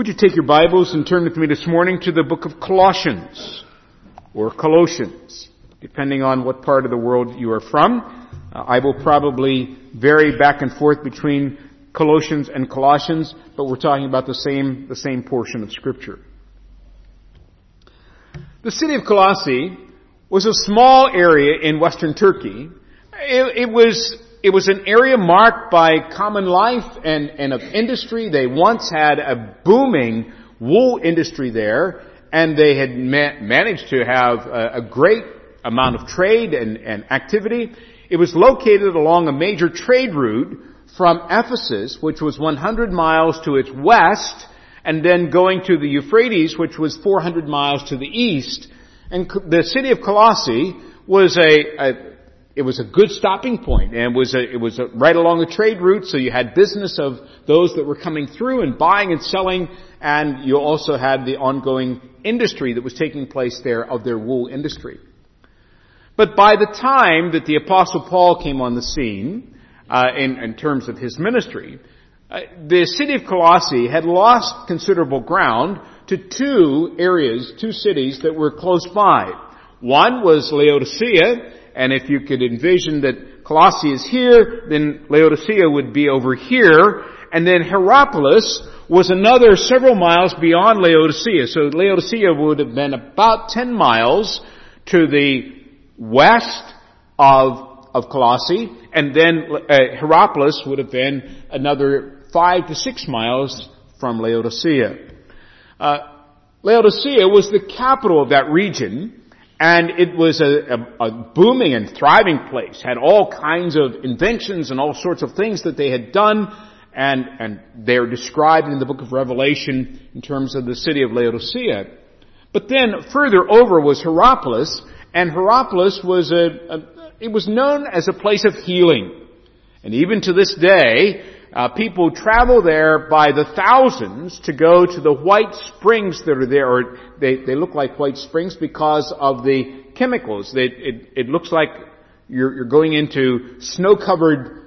Would you take your Bibles and turn with me this morning to the book of Colossians, or Colossians, depending on what part of the world you are from. I will probably vary back and forth between Colossians and Colossians, but we're talking about the same portion of Scripture. The city of Colossae was a small area in western Turkey. It was an area marked by common life and of industry. They once had a booming wool industry there, and they had managed to have a great amount of trade and activity. It was located along a major trade route from Ephesus, which was 100 miles to its west, and then going to the Euphrates, which was 400 miles to the east. And the city of Colossae was it was a good stopping point, and it was right along the trade route, so you had business of those that were coming through and buying and selling, and you also had the ongoing industry that was taking place there of their wool industry. But by the time that the Apostle Paul came on the scene, in terms of his ministry, the city of Colossae had lost considerable ground to two cities that were close by. One was Laodicea, and if you could envision that Colossae is here, then Laodicea would be over here, and then Hierapolis was another several miles beyond Laodicea. So Laodicea would have been about 10 miles to the west of Colossae, and then Hierapolis would have been another 5 to 6 miles from Laodicea. Laodicea was the capital of that region, and it was a booming and thriving place, had all kinds of inventions and all sorts of things that they had done, and they're described in the book of Revelation in terms of the city of Laodicea. But then further over was Hierapolis, and Hierapolis was it was known as a place of healing. And even to this day, people travel there by the thousands to go to the white springs that are there, or they look like white springs because of the chemicals. It looks like you're going into snow-covered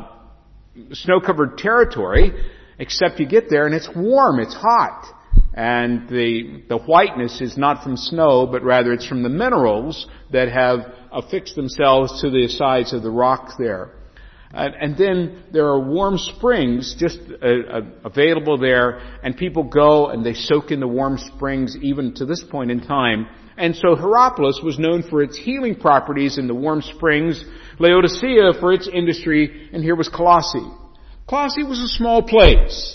territory, except you get there and it's warm, it's hot. And the whiteness is not from snow, but rather it's from the minerals that have affixed themselves to the sides of the rock there. And then there are warm springs just available there, and people go and they soak in the warm springs even to this point in time. And so Hierapolis was known for its healing properties in the warm springs, Laodicea for its industry, and here was Colossae. Colossae was a small place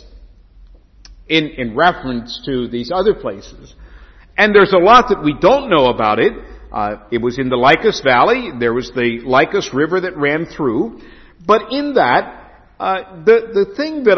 in reference to these other places. And there's a lot that we don't know about it. It was in the Lycus Valley. There was the Lycus River that ran through. But in that, the thing that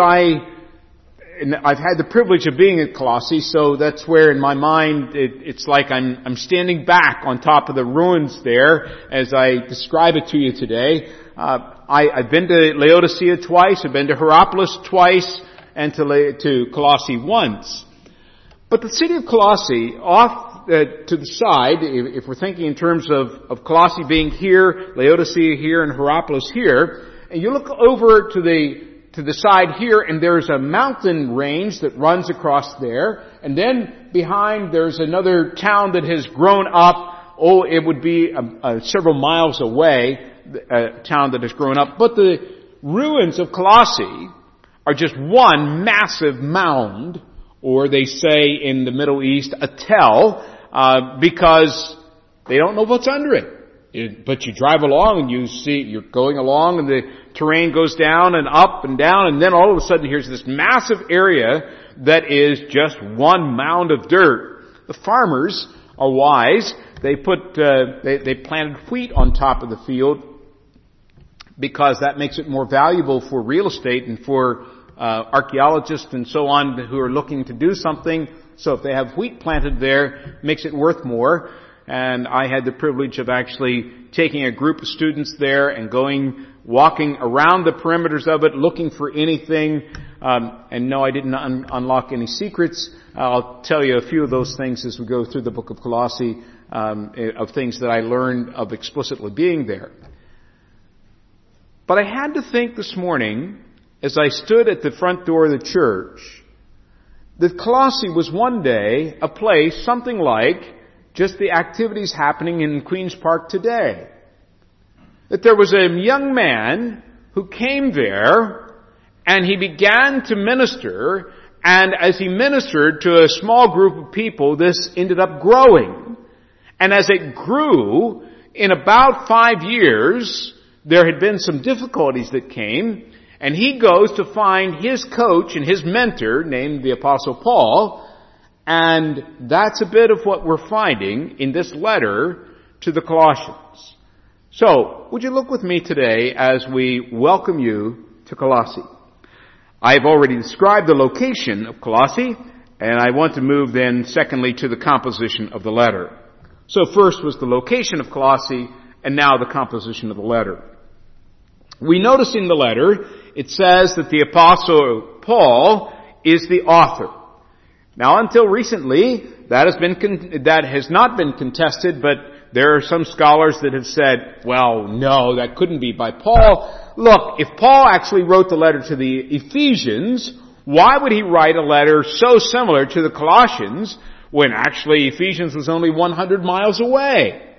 I've had the privilege of being at Colossae, so that's where in my mind it's like I'm standing back on top of the ruins there as I describe it to you today. I've been to Laodicea twice, I've been to Hierapolis twice, and to Colossae once. But the city of Colossae, off to the side, if we're thinking in terms of Colossae being here, Laodicea here, and Hierapolis here, and you look over to the side here, and there's a mountain range that runs across there, and then behind there's another town that has grown up. It would be several miles away, a town that has grown up. But the ruins of Colossae are just one massive mound, or they say in the Middle East, a tell, because they don't know what's under it. But you drive along and you see, you're going along and the terrain goes down and up and down, and then all of a sudden here's this massive area that is just one mound of dirt. The farmers are wise. They they planted wheat on top of the field because that makes it more valuable for real estate and for archaeologists and so on who are looking to do something. So if they have wheat planted there, it makes it worth more. And I had the privilege of actually taking a group of students there and walking around the perimeters of it, looking for anything. And no, I didn't unlock any secrets. I'll tell you a few of those things as we go through the book of Colossae, of things that I learned of explicitly being there. But I had to think this morning, as I stood at the front door of the church, that Colossae was one day a place, something like just the activities happening in Queen's Park today. That there was a young man who came there and he began to minister, and as he ministered to a small group of people, this ended up growing. And as it grew, in about 5 years, there had been some difficulties that came, and he goes to find his coach and his mentor, named the Apostle Paul, and that's a bit of what we're finding in this letter to the Colossians. So, would you look with me today as we welcome you to Colossae? I have already described the location of Colossae, and I want to move then, secondly, to the composition of the letter. So first was the location of Colossae, and now the composition of the letter. We notice in the letter, it says that the Apostle Paul is the author. Now, until recently, that has not been contested, but there are some scholars that have said, well, no, that couldn't be by Paul. Look, if Paul actually wrote the letter to the Ephesians, why would he write a letter so similar to the Colossians when actually Ephesians was only 100 miles away?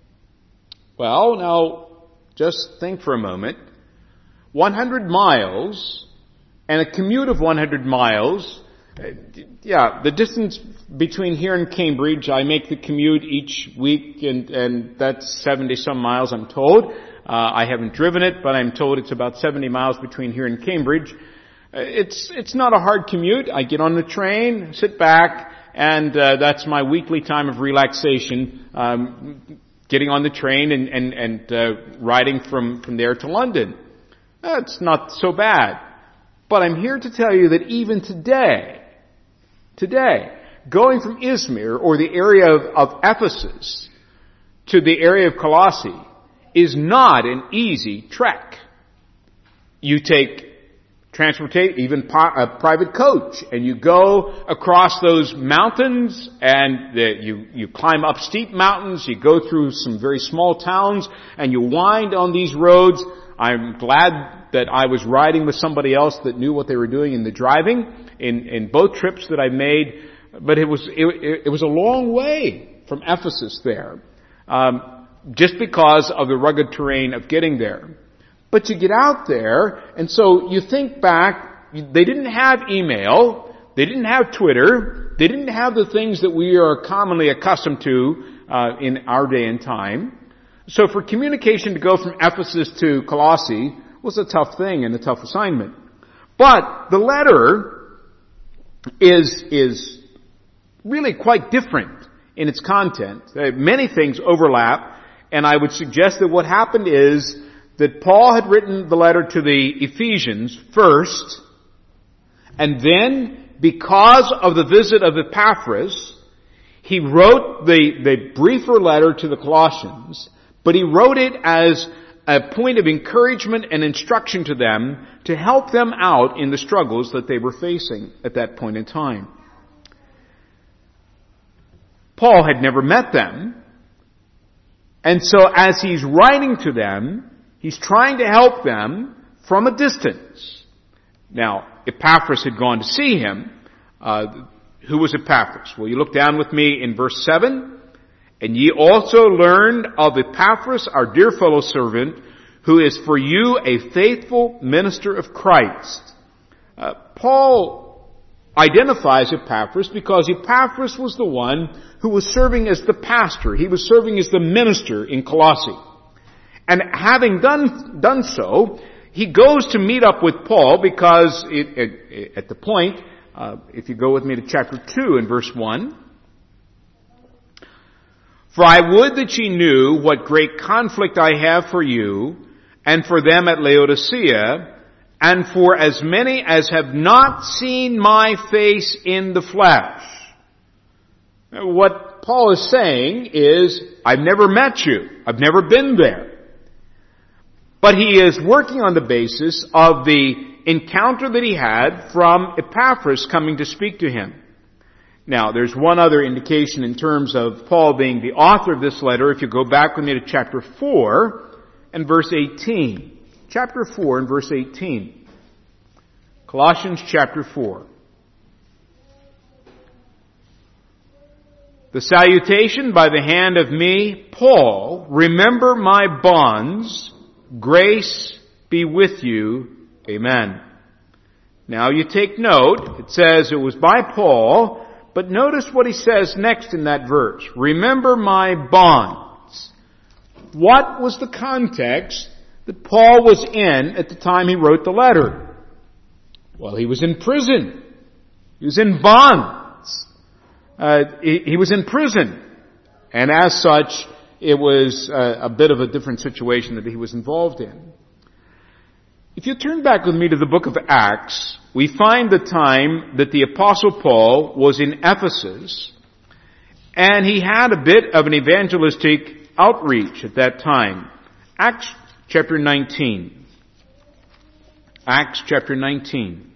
Well, now, just think for a moment. 100 miles and a commute of 100 miles, the distance between here and Cambridge, I make the commute each week, and that's 70 some miles, I'm told. I haven't driven it, but I'm told it's about 70 miles between here and Cambridge. It's not a hard commute. I get on the train, sit back, and that's my weekly time of relaxation, getting on the train and riding from there to London. That's not so bad. But I'm here to tell you that even today, going from Izmir, or the area of Ephesus, to the area of Colossae, is not an easy trek. You take transportation, even a private coach, and you go across those mountains, and you climb up steep mountains, you go through some very small towns, and you wind on these roads. I'm glad that I was riding with somebody else that knew what they were doing in the driving in both trips that I made, but it was a long way from Ephesus there, just because of the rugged terrain of getting there. But you get out there, and so you think back, they didn't have email, they didn't have Twitter, they didn't have the things that we are commonly accustomed to in our day and time. So for communication to go from Ephesus to Colossae was a tough thing and a tough assignment. But the letter is really quite different in its content. Many things overlap, and I would suggest that what happened is that Paul had written the letter to the Ephesians first, and then, because of the visit of Epaphras, he wrote the briefer letter to the Colossians, but he wrote it as a point of encouragement and instruction to them to help them out in the struggles that they were facing at that point in time. Paul had never met them, and so as he's writing to them, he's trying to help them from a distance. Now, Epaphras had gone to see him. Who was Epaphras? Well, you look down with me in verse 7. And ye also learned of Epaphras, our dear fellow servant, who is for you a faithful minister of Christ. Paul identifies Epaphras because Epaphras was the one who was serving as the pastor. He was serving as the minister in Colossae. And having done so, he goes to meet up with Paul because at the point, if you go with me to chapter 2 and verse 1, for I would that ye knew what great conflict I have for you, and for them at Laodicea, and for as many as have not seen my face in the flesh. What Paul is saying is, I've never met you. I've never been there. But he is working on the basis of the encounter that he had from Epaphras coming to speak to him. Now, there's one other indication in terms of Paul being the author of this letter. If you go back with me to chapter 4 and verse 18. Chapter 4 and verse 18. Colossians chapter 4. The salutation by the hand of me, Paul. Remember my bonds. Grace be with you. Amen. Now you take note. It says it was by Paul, but notice what he says next in that verse. Remember my bonds. What was the context that Paul was in at the time he wrote the letter? Well, he was in prison. He was in bonds. He was in prison. And as such, it was a bit of a different situation that he was involved in. If you turn back with me to the book of Acts, we find the time that the Apostle Paul was in Ephesus, and he had a bit of an evangelistic outreach at that time. Acts chapter 19. Acts chapter 19.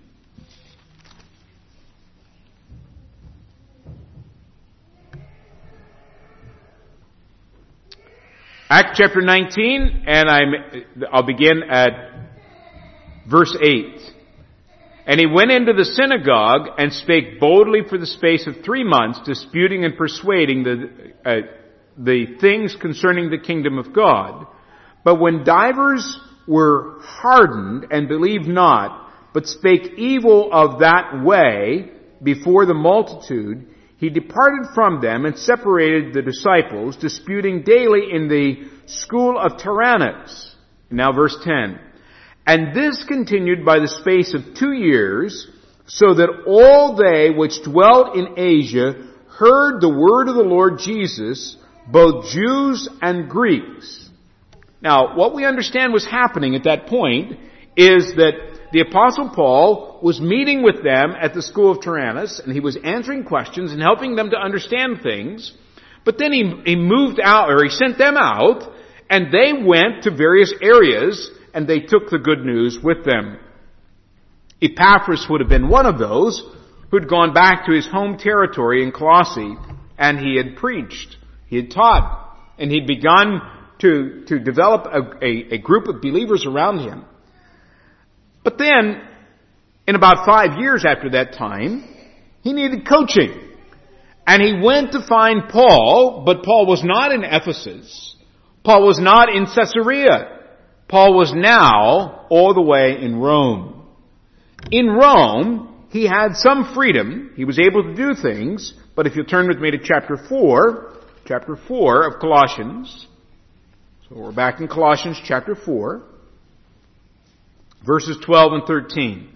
Acts chapter 19, and I'll begin at verse 8. And he went into the synagogue and spake boldly for the space of 3 months, disputing and persuading the things concerning the kingdom of God. But when divers were hardened and believed not, but spake evil of that way before the multitude, he departed from them and separated the disciples, disputing daily in the school of Tyrannus. Now verse 10. And this continued by the space of 2 years, so that all they which dwelt in Asia heard the word of the Lord Jesus, both Jews and Greeks. Now, what we understand was happening at that point is that the Apostle Paul was meeting with them at the school of Tyrannus, and he was answering questions and helping them to understand things. But then he moved out, or he sent them out, and they went to various areas, and they took the good news with them. Epaphras would have been one of those who'd gone back to his home territory in Colossae, and he had preached, he had taught, and he'd begun to develop a group of believers around him. But then, in about 5 years after that time, he needed coaching. And he went to find Paul, but Paul was not in Ephesus. Paul was not in Caesarea. Paul was now all the way in Rome. In Rome, he had some freedom. He was able to do things. But if you'll turn with me to chapter 4 of Colossians. So we're back in Colossians chapter 4. Verses 12 and 13.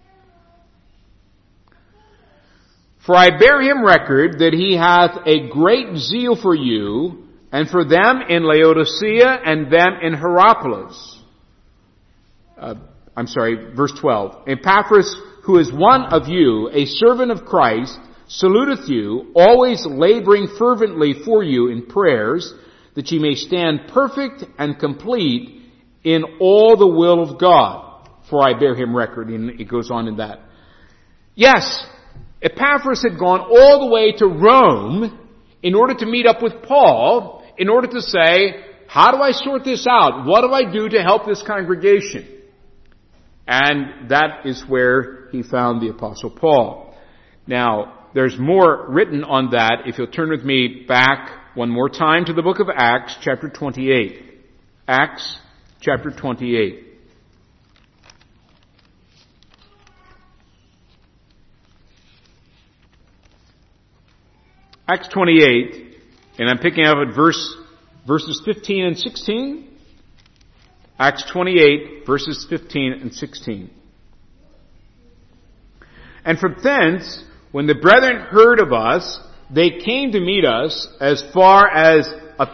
For I bear him record that he hath a great zeal for you, and for them in Laodicea, and them in Hierapolis. Verse 12. Epaphras, who is one of you, a servant of Christ, saluteth you, always laboring fervently for you in prayers, that ye may stand perfect and complete in all the will of God. For I bear him record. And it goes on in that. Yes, Epaphras had gone all the way to Rome in order to meet up with Paul, in order to say, how do I sort this out? What do I do to help this congregation? And that is where he found the Apostle Paul. Now, there's more written on that if you'll turn with me back one more time to the book of Acts, chapter 28. Acts, chapter 28. Acts 28, and I'm picking up at verses 15 and 16. Acts 28, verses 15 and 16. And from thence, when the brethren heard of us, they came to meet us as far as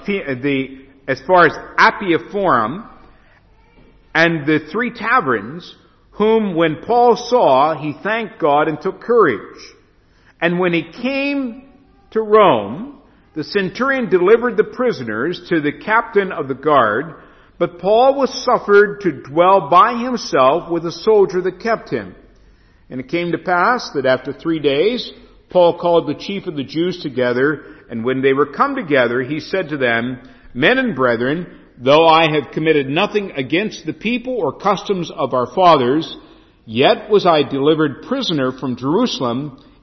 Appia Forum, and the 3 taverns, whom when Paul saw, he thanked God and took courage. And when he came to Rome, the centurion delivered the prisoners to the captain of the guard, but Paul was suffered to dwell by himself with a soldier that kept him. And it came to pass that after 3 days, Paul called the chief of the Jews together, and when they were come together, he said to them, Men and brethren, though I have committed nothing against the people or customs of our fathers, yet was I delivered prisoner from Jerusalem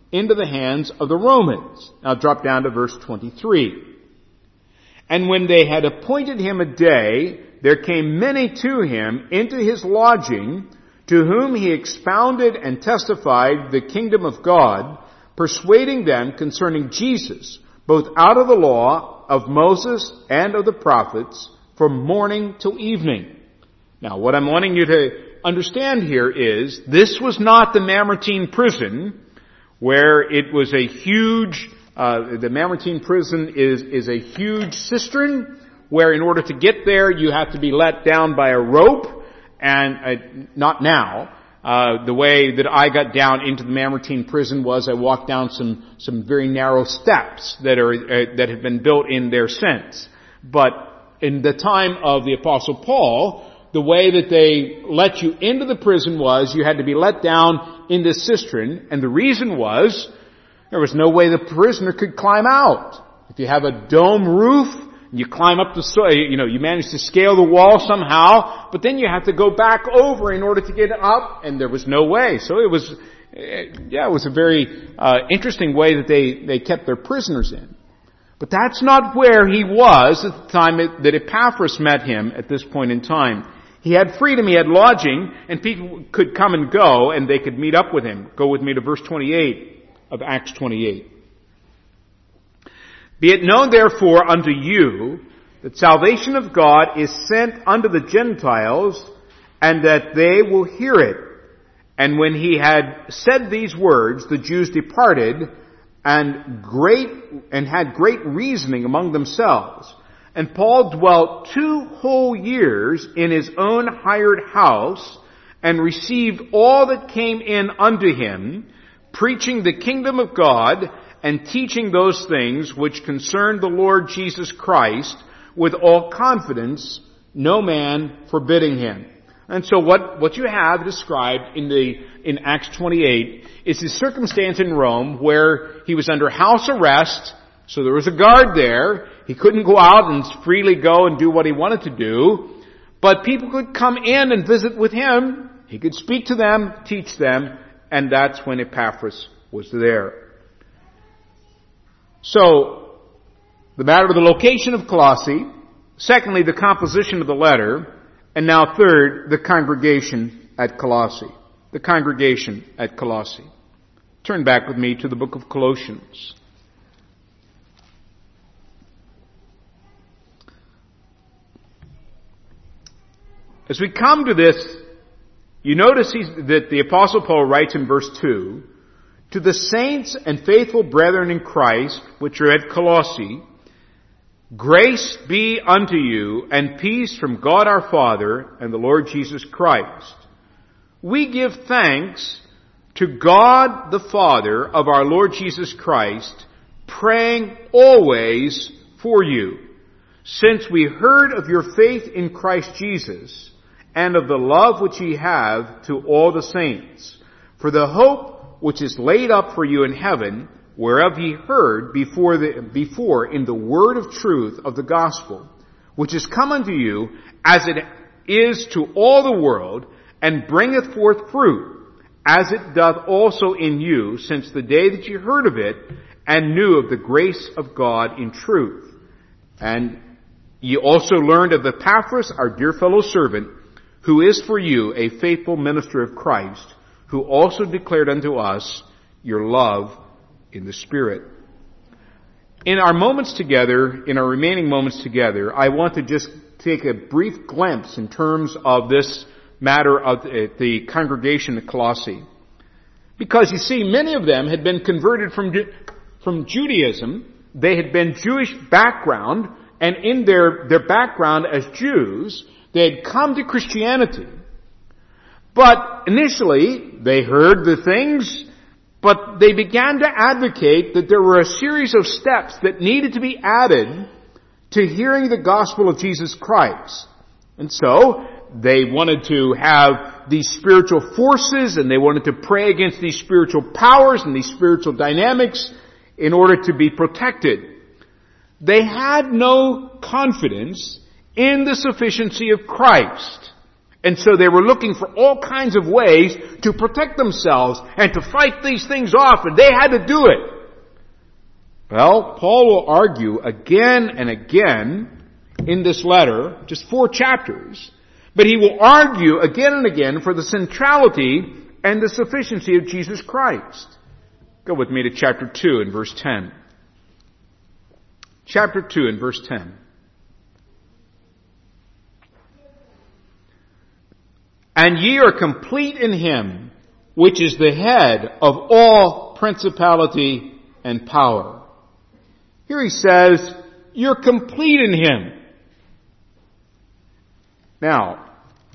into the hands of the Romans. Now drop down to verse 23. And when they had appointed him a day, there came many to him into his lodging, to whom he expounded and testified the kingdom of God, persuading them concerning Jesus, both out of the law of Moses and of the prophets, from morning till evening. Now, what I'm wanting you to understand here is, this was not the Mamertine prison, where it was a huge, the Mamertine prison is a huge cistern, where in order to get there, you have to be let down by a rope, and not now. The way that I got down into the Mamertine prison was I walked down some very narrow steps that have been built in there since. But in the time of the Apostle Paul, the way that they let you into the prison was you had to be let down in this cistern, and the reason was there was no way the prisoner could climb out. If you have a dome roof, you climb up you manage to scale the wall somehow, but then you have to go back over in order to get up, and there was no way. So it was a very interesting way that they kept their prisoners in. But that's not where he was at the time that Epaphras met him at this point in time. He had freedom, he had lodging, and people could come and go, and they could meet up with him. Go with me to verse 28 of Acts 28. Be it known therefore unto you that salvation of God is sent unto the Gentiles, and that they will hear it. And when he had said these words, the Jews departed, and had great reasoning among themselves. And Paul dwelt 2 whole years in his own hired house, and received all that came in unto him, preaching the kingdom of God, and teaching those things which concern the Lord Jesus Christ with all confidence, no man forbidding him. And so what you have described in Acts 28 is the circumstance in Rome where he was under house arrest, so there was a guard there. He couldn't go out and freely go and do what he wanted to do, but people could come in and visit with him. He could speak to them, teach them, and that's when Epaphras was there. So, the matter of the location of Colossae, secondly, the composition of the letter, and now third, the congregation at Colossae. The congregation at Colossae. Turn back with me to the book of Colossians. As we come to this, you notice that the Apostle Paul writes in verse 2, to the saints and faithful brethren in Christ, which are at Colossae, grace be unto you and peace from God our Father and the Lord Jesus Christ. We give thanks to God the Father of our Lord Jesus Christ, praying always for you, since we heard of your faith in Christ Jesus and of the love which ye have to all the saints, for the hope which is laid up for you in heaven, whereof ye heard before in the word of truth of the gospel, which is come unto you as it is to all the world, and bringeth forth fruit, as it doth also in you, since the day that ye heard of it, and knew of the grace of God in truth. And ye also learned of Epaphras, our dear fellow servant, who is for you a faithful minister of Christ, who also declared unto us your love in the Spirit. In our moments together, in our remaining moments together, I want to just take a brief glimpse in terms of this matter of the congregation at Colossae. Because you see, many of them had been converted from Judaism. They had been Jewish background, and in their background as Jews, they had come to Christianity. But initially, they heard the things, but they began to advocate that there were a series of steps that needed to be added to hearing the gospel of Jesus Christ. And so, they wanted to have these spiritual forces, and they wanted to pray against these spiritual powers and these spiritual dynamics in order to be protected. They had no confidence in the sufficiency of Christ. And so they were looking for all kinds of ways to protect themselves and to fight these things off, and they had to do it. Well, Paul will argue again and again in this letter, just 4 chapters, but he will argue again and again for the centrality and the sufficiency of Jesus Christ. Go with me to chapter 2 and verse 10. Chapter 2 and verse 10. And ye are complete in Him, which is the head of all principality and power. Here he says, you're complete in Him. Now,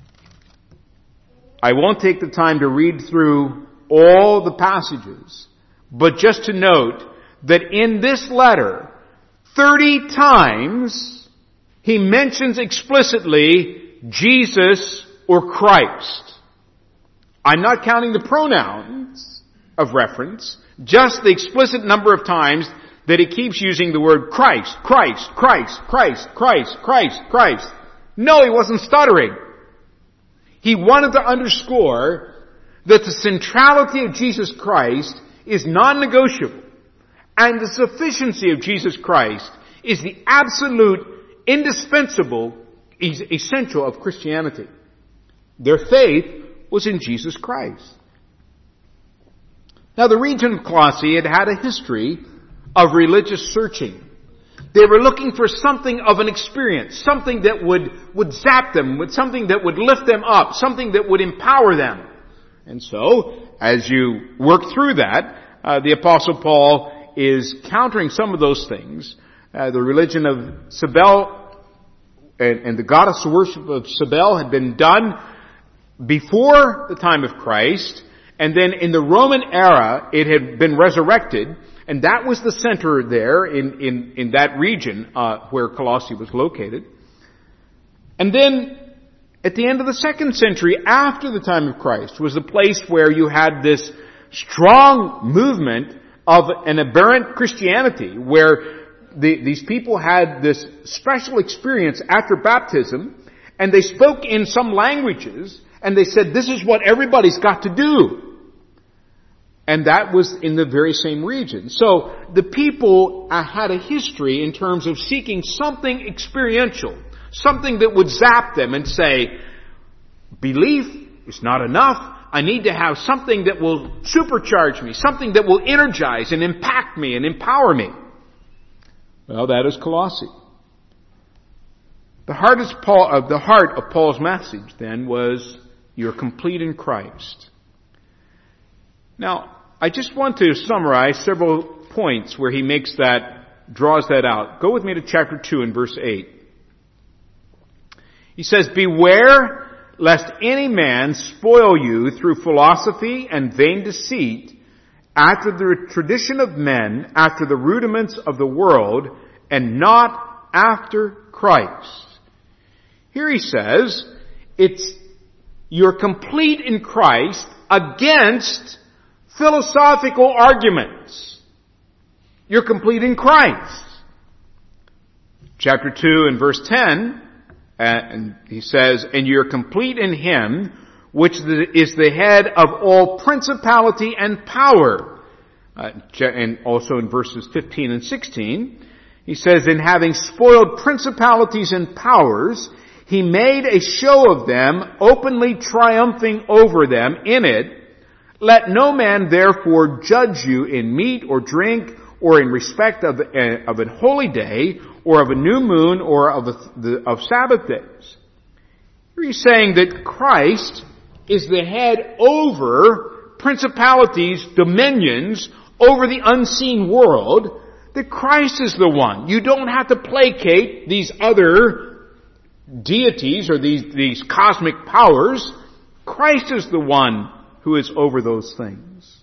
I won't take the time to read through all the passages, but just to note that in this letter, 30 times he mentions explicitly Jesus or Christ. I'm not counting the pronouns of reference, just the explicit number of times that he keeps using the word Christ, Christ, Christ, Christ, Christ, Christ, Christ. No, he wasn't stuttering. He wanted to underscore that the centrality of Jesus Christ is non-negotiable, and the sufficiency of Jesus Christ is the absolute, indispensable, essential of Christianity. Their faith was in Jesus Christ. Now, the region of Colossae had had a history of religious searching. They were looking for something of an experience, something that would zap them, something that would lift them up, something that would empower them. And so, as you work through that, the Apostle Paul is countering some of those things. The religion of Cybele and the goddess worship of Cybele had been done before the time of Christ, and then in the Roman era it had been resurrected, and that was the center there in that region where Colossae was located. And then at the end of the 2nd century, after the time of Christ, was the place where you had this strong movement of an aberrant Christianity, where these people had this special experience after baptism, and they spoke in some languages, and they said, this is what everybody's got to do. And that was in the very same region. So the people had a history in terms of seeking something experiential, something that would zap them and say, belief is not enough. I need to have something that will supercharge me, something that will energize and impact me and empower me. Well, that is Colossae. The heart of Paul's message then was, you're complete in Christ. Now, I just want to summarize several points where he draws that out. Go with me to chapter 2 and verse 8. He says, beware lest any man spoil you through philosophy and vain deceit, after the tradition of men, after the rudiments of the world, and not after Christ. Here he says, you're complete in Christ against philosophical arguments. You're complete in Christ. Chapter 2 and verse 10, and he says, and you're complete in Him, which is the head of all principality and power. And also in verses 15 and 16, he says, in having spoiled principalities and powers, He made a show of them, openly triumphing over them in it. Let no man therefore judge you in meat or drink, or in respect of an holy day, or of a new moon, or of Sabbath days. Here he's saying that Christ is the head over principalities, dominions, over the unseen world, that Christ is the one. You don't have to placate these other deities or these cosmic powers. Christ is the one who is over those things.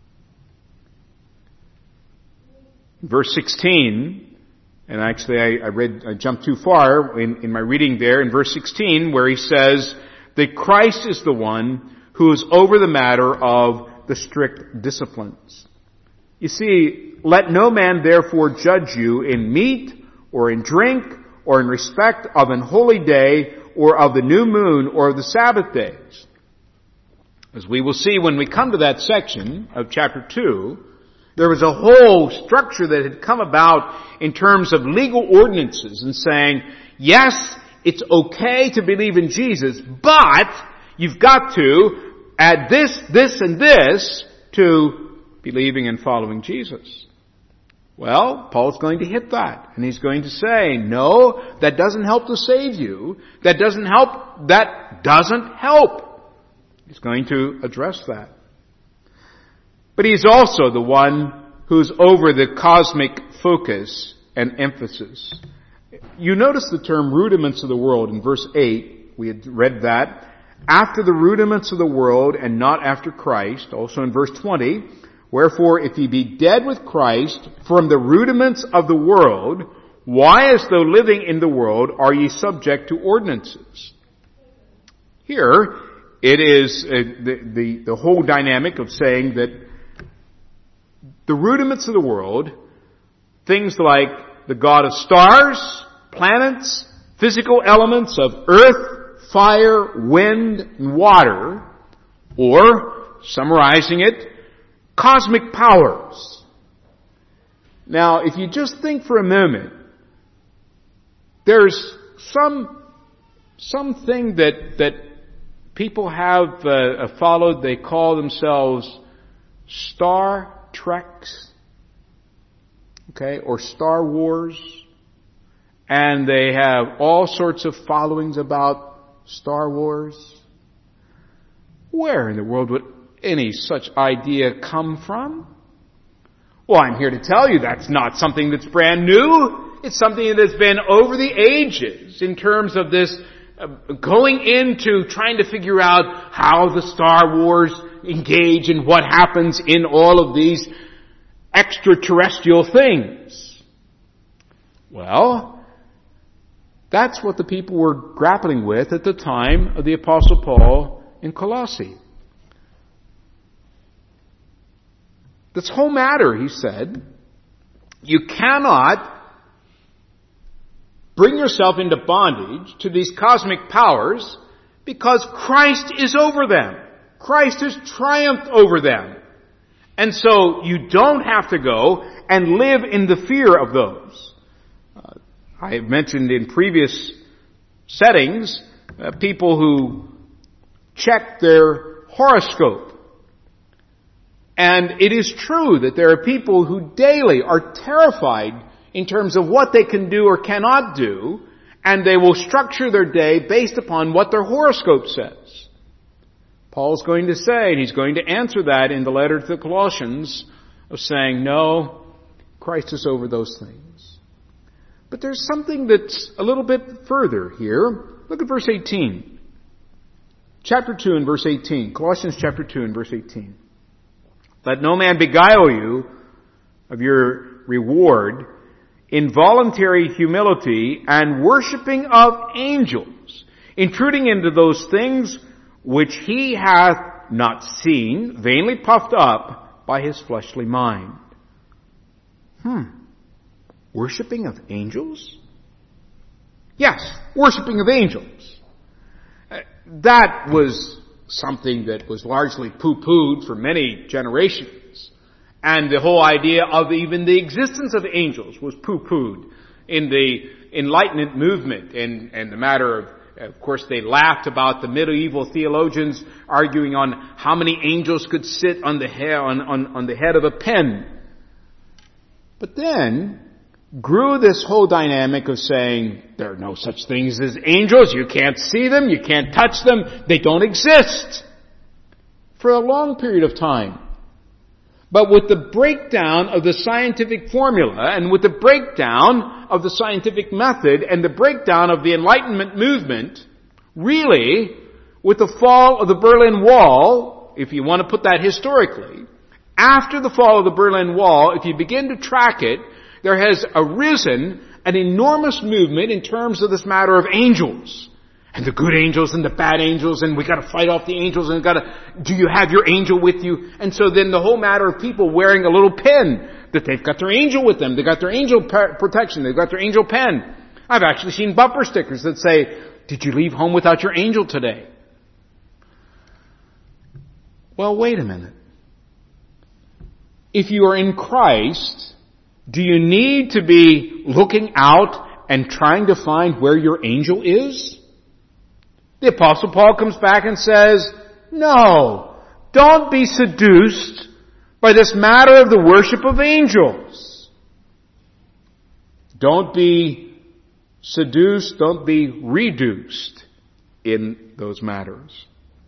Verse 16, and actually I jumped too far in my reading there in verse 16, where he says that Christ is the one who is over the matter of the strict disciplines. You see, let no man therefore judge you in meat or in drink or in respect of an holy day or of the new moon, or of the Sabbath days. As we will see when we come to that section of chapter 2, there was a whole structure that had come about in terms of legal ordinances and saying, yes, it's okay to believe in Jesus, but you've got to add this, this, and this to believing and following Jesus. Well, Paul's going to hit that, and he's going to say, no, that doesn't help to save you. That doesn't help. He's going to address that. But he's also the one who's over the cosmic focus and emphasis. You notice the term rudiments of the world in verse 8. We had read that. After the rudiments of the world and not after Christ. Also in verse 20. Wherefore, if ye be dead with Christ from the rudiments of the world, why as though living in the world are ye subject to ordinances? Here, it is the whole dynamic of saying that the rudiments of the world, things like the God of stars, planets, physical elements of earth, fire, wind, and water, or, summarizing it, cosmic powers. Now, if you just think for a moment, there's something that people have followed. They call themselves Star Treks, okay, or Star Wars, and they have all sorts of followings about Star Wars. Where in the world would any such idea come from? Well, I'm here to tell you that's not something that's brand new. It's something that has been over the ages in terms of this going into trying to figure out how the Star Wars engage and what happens in all of these extraterrestrial things. Well, that's what the people were grappling with at the time of the Apostle Paul in Colossae. This whole matter, he said, you cannot bring yourself into bondage to these cosmic powers because Christ is over them. Christ has triumphed over them. And so you don't have to go and live in the fear of those. I have mentioned in previous settings people who check their horoscope. And it is true that there are people who daily are terrified in terms of what they can do or cannot do, and they will structure their day based upon what their horoscope says. Paul's going to say, and he's going to answer that in the letter to the Colossians, of saying, no, Christ is over those things. But there's something that's a little bit further here. Look at verse 18. Chapter 2 and verse 18. Colossians chapter 2 and verse 18. Let no man beguile you of your reward in voluntary humility and worshipping of angels, intruding into those things which he hath not seen, vainly puffed up by his fleshly mind. Worshipping of angels? Yes, worshipping of angels. That was something that was largely poo-pooed for many generations. And the whole idea of even the existence of angels was poo-pooed in the Enlightenment movement. And the matter of course, they laughed about the medieval theologians arguing on how many angels could sit on the head of a pen. But then grew this whole dynamic of saying, there are no such things as angels, you can't see them, you can't touch them, they don't exist. For a long period of time. But with the breakdown of the scientific formula, and with the breakdown of the scientific method, and the breakdown of the Enlightenment movement, really, with the fall of the Berlin Wall, if you want to put that historically, after the fall of the Berlin Wall, if you begin to track it, there has arisen an enormous movement in terms of this matter of angels. And the good angels and the bad angels, and we got to fight off the angels, and do you have your angel with you? And so then the whole matter of people wearing a little pen, that they've got their angel with them, they've got their angel protection, they've got their angel pen. I've actually seen bumper stickers that say, Did you leave home without your angel today? Well, wait a minute. If you are in Christ, do you need to be looking out and trying to find where your angel is? The Apostle Paul comes back and says, no, don't be seduced by this matter of the worship of angels. Don't be seduced, don't be reduced in those matters.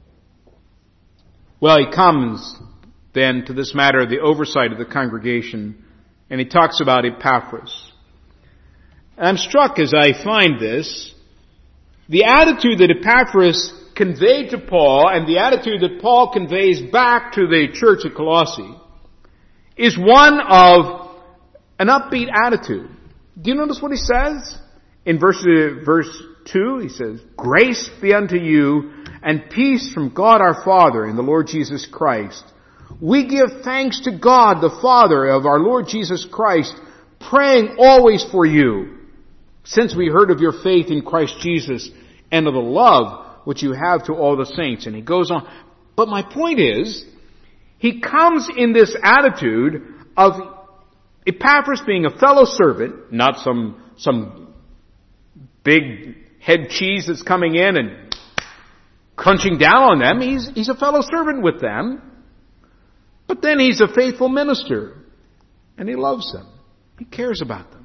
Well, he comes then to this matter of the oversight of the congregation, and he talks about Epaphras. And I'm struck as I find this, the attitude that Epaphras conveyed to Paul and the attitude that Paul conveys back to the church at Colossae is one of an upbeat attitude. Do you notice what he says? In verse 2, he says, "Grace be unto you and peace from God our Father and the Lord Jesus Christ. We give thanks to God, the Father of our Lord Jesus Christ, praying always for you, since we heard of your faith in Christ Jesus and of the love which you have to all the saints." And he goes on. But my point is, he comes in this attitude of Epaphras being a fellow servant, not some big head cheese that's coming in and crunching down on them. He's a fellow servant with them. But then he's a faithful minister. And he loves them. He cares about them.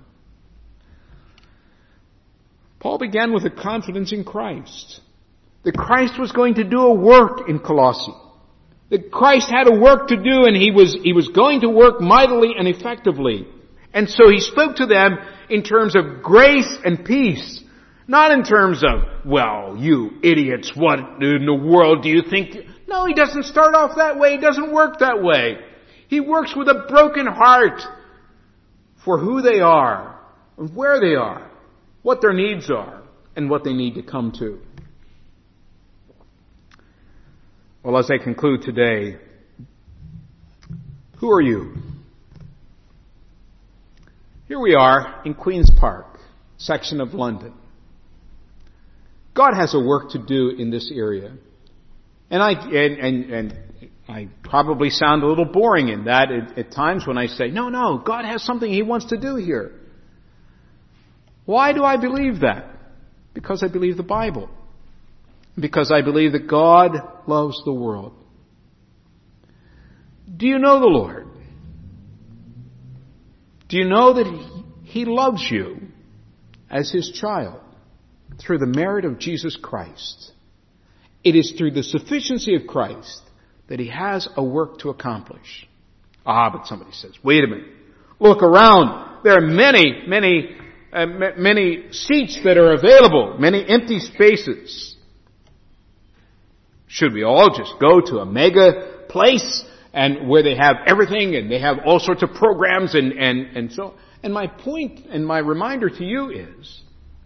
Paul began with a confidence in Christ. That Christ was going to do a work in Colossae. That Christ had a work to do, and he was going to work mightily and effectively. And so he spoke to them in terms of grace and peace. Not in terms of, well, you idiots, what in the world do you think? No, he doesn't start off that way. He doesn't work that way. He works with a broken heart for who they are, and where they are, what their needs are, and what they need to come to. Well, as I conclude today, who are you? Here we are in Queen's Park, section of London. God has a work to do in this area. And I probably sound a little boring in that at times when I say, no, God has something He wants to do here. Why do I believe that? Because I believe the Bible. Because I believe that God loves the world. Do you know the Lord? Do you know that He loves you as His child through the merit of Jesus Christ? It is through the sufficiency of Christ that He has a work to accomplish. But somebody says, wait a minute. Look around. There are many seats that are available, many empty spaces. Should we all just go to a mega place and where they have everything and they have all sorts of programs and so? And my point and my reminder to you is,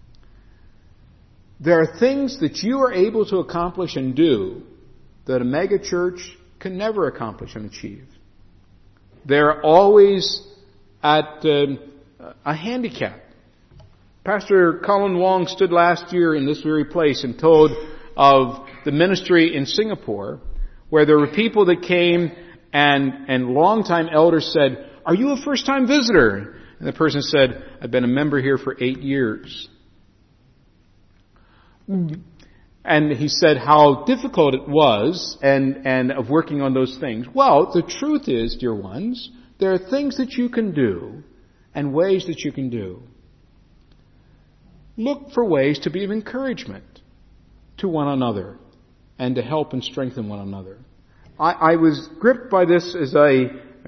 there are things that you are able to accomplish and do that a mega church can never accomplish and achieve. They're always at a handicap. Pastor Colin Wong stood last year in this very place and told of the ministry in Singapore, where there were people that came and longtime elders said, "Are you a first-time visitor?" And the person said, "I've been a member here for 8 years." And he said how difficult it was and of working on those things. Well, the truth is, dear ones, there are things that you can do and ways that you can do. Look for ways to be of encouragement to one another and to help and strengthen one another. I was gripped by this as I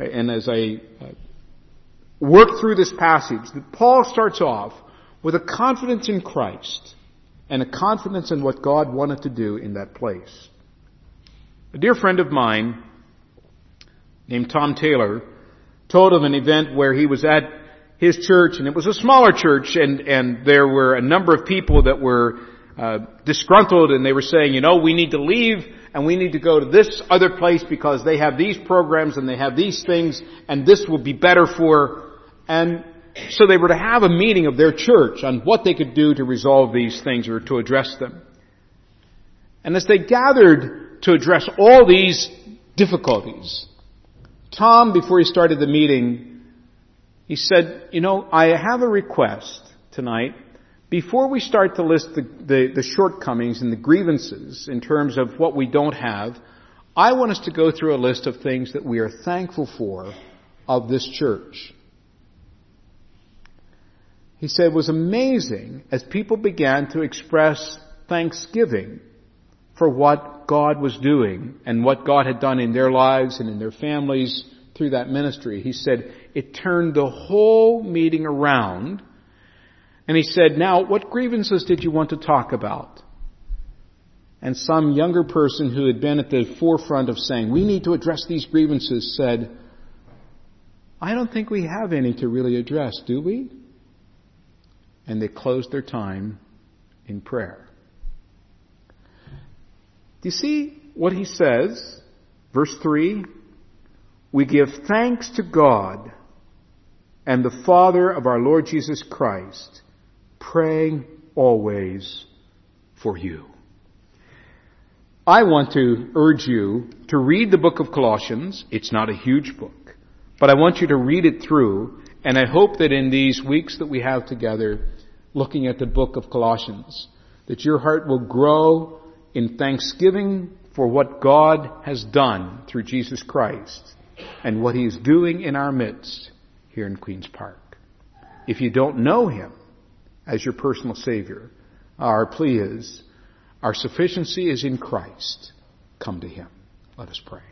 worked through this passage, that Paul starts off with a confidence in Christ and a confidence in what God wanted to do in that place. A dear friend of mine named Tom Taylor told of an event where he was at his church, and it was a smaller church, and there were a number of people that were disgruntled, and they were saying, we need to leave and we need to go to this other place because they have these programs and they have these things and this will be better for. And so they were to have a meeting of their church on what they could do to resolve these things or to address them. And as they gathered to address all these difficulties, Tom, before he started the meeting, he said, I have a request tonight. Before we start to list the shortcomings and the grievances in terms of what we don't have, I want us to go through a list of things that we are thankful for of this church. He said it was amazing as people began to express thanksgiving for what God was doing and what God had done in their lives and in their families through that ministry. He said it turned the whole meeting around. And he said, now, what grievances did you want to talk about? And some younger person who had been at the forefront of saying, we need to address these grievances, said, I don't think we have any to really address, do we? And they closed their time in prayer. Do you see what he says? Verse 3, we give thanks to God and the Father of our Lord Jesus Christ, praying always for you. I want to urge you to read the book of Colossians. It's not a huge book, but I want you to read it through, and I hope that in these weeks that we have together looking at the book of Colossians, that your heart will grow in thanksgiving for what God has done through Jesus Christ and what He is doing in our midst here in Queen's Park. If you don't know Him as your personal Savior, our plea is, our sufficiency is in Christ. Come to Him. Let us pray.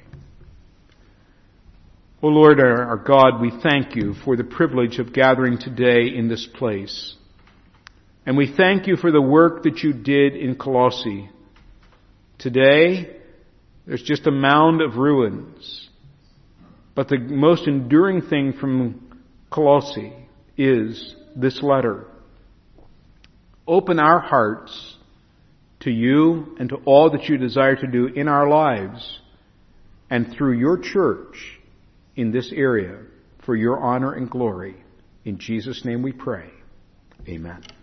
O Lord, our God, we thank You for the privilege of gathering today in this place. And we thank You for the work that You did in Colossae. Today, there's just a mound of ruins. But the most enduring thing from Colossae is this letter. Open our hearts to You and to all that You desire to do in our lives and through Your church in this area for Your honor and glory. In Jesus' name we pray. Amen.